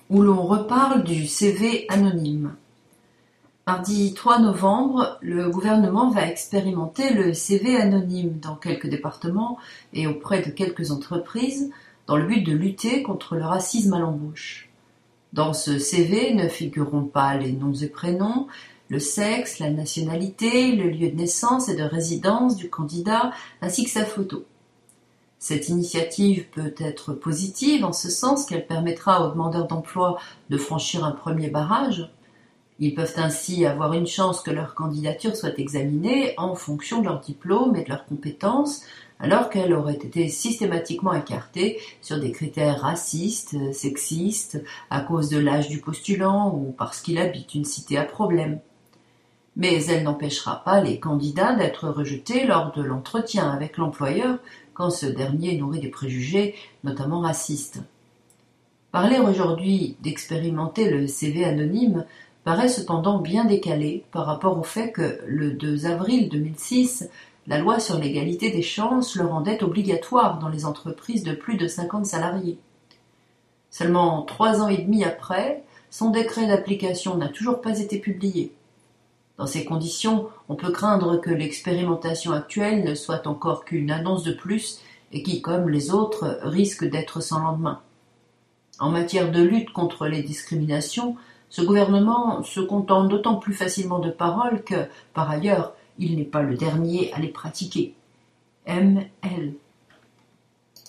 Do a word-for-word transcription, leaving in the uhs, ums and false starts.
où l'on reparle du C V anonyme. Mardi trois novembre, le gouvernement va expérimenter le C V anonyme dans quelques départements et auprès de quelques entreprises dans le but de lutter contre le racisme à l'embauche. Dans ce C V ne figureront pas les noms et prénoms, le sexe, la nationalité, le lieu de naissance et de résidence du candidat ainsi que sa photo. Cette initiative peut être positive en ce sens qu'elle permettra aux demandeurs d'emploi de franchir un premier barrage. Ils peuvent ainsi avoir une chance que leur candidature soit examinée en fonction de leur diplôme et de leurs compétences, alors qu'elle aurait été systématiquement écartée sur des critères racistes, sexistes, à cause de l'âge du postulant ou parce qu'il habite une cité à problème. Mais elle n'empêchera pas les candidats d'être rejetés lors de l'entretien avec l'employeur quand ce dernier nourrit des préjugés, notamment racistes. Parler aujourd'hui d'expérimenter le C V anonyme paraît cependant bien décalé par rapport au fait que, le deux avril deux mille six, la loi sur l'égalité des chances le rendait obligatoire dans les entreprises de plus de cinquante salariés. Seulement trois ans et demi après, son décret d'application n'a toujours pas été publié. Dans ces conditions, on peut craindre que l'expérimentation actuelle ne soit encore qu'une annonce de plus et qui, comme les autres, risque d'être sans lendemain. En matière de lutte contre les discriminations, ce gouvernement se contente d'autant plus facilement de paroles que, par ailleurs, il n'est pas le dernier à les pratiquer. M L